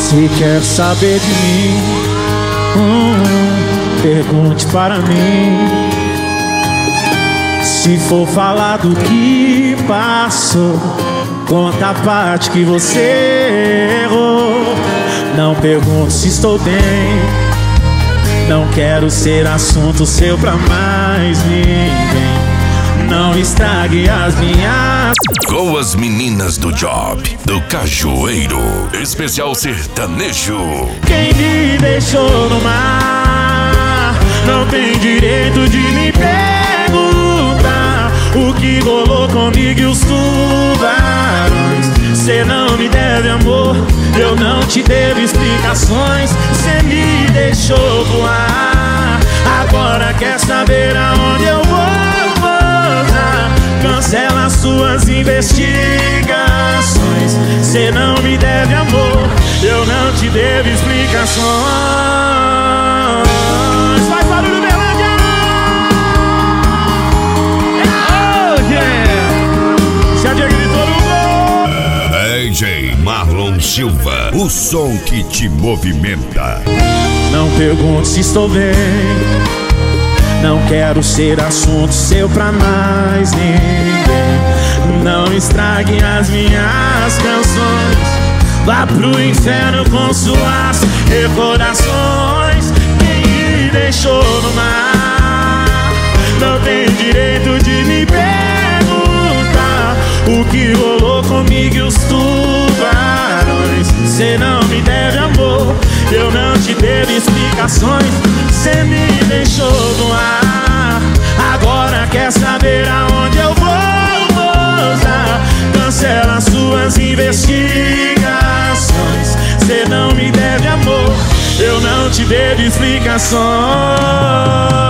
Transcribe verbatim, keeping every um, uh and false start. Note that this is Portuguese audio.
Se quer saber de mim, hum, pergunte para mim. Se for falar do que passou, conta a parte que você errou. Não pergunte se estou bem, não quero ser assunto seu pra mais ninguém. Não estrague as minhas. Com as meninas do Job, do Cajueiro, especial sertanejo. Quem me deixou no mar não tem direito de me perguntar o que rolou comigo e os tubarões. Cê não me deve amor, eu não te devo explicações. Cê me deixou voar, agora quer saber aonde eu vou. Cancela suas investigações. Cê não me deve amor, eu não te devo explicações. Faz barulho, Berlândia! Oh, yeah! Já gritou no gol! D J Marlon Silva, o som que te movimenta. Não pergunte se estou bem, não quero ser assunto seu pra mais ninguém. Não estrague as minhas canções, vá pro inferno com suas recordações. Quem me deixou no mar não tem direito de me perguntar o que rolou comigo e os tubarões. Cê não me deve amor, eu não te devo explicações. Cê me deixou no ar, agora quer saber aonde eu vou, moça. Cancela suas investigações. Cê não me deve amor, eu não te devo explicações.